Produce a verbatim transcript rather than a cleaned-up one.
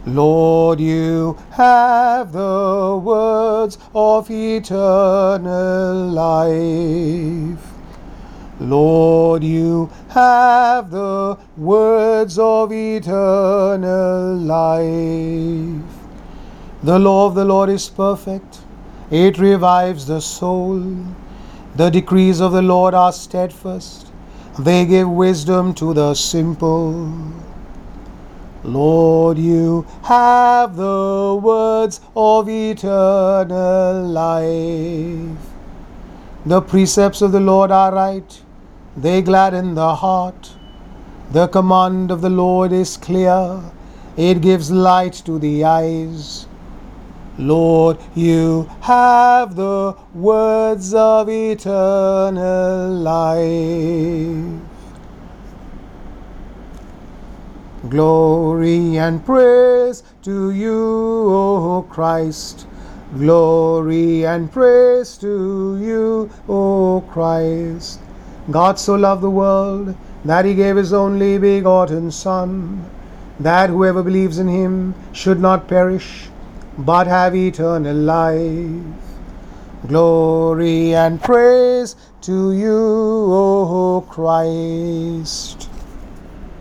Lord, you have the words of eternal life. Lord, you have the words of eternal life. The law of the Lord is perfect, it revives the soul. The decrees of the Lord are steadfast, they give wisdom to the simple. Lord, you have the words of eternal life. The precepts of the Lord are right, they gladden the heart. The command of the Lord is clear, it gives light to the eyes. Lord, you have the words of eternal life. Glory and praise to you, O Christ. Glory and praise to you, O Christ. God so loved the world that he gave his only begotten Son, that whoever believes in him should not perish, but have eternal life. Glory and praise to you, O Christ.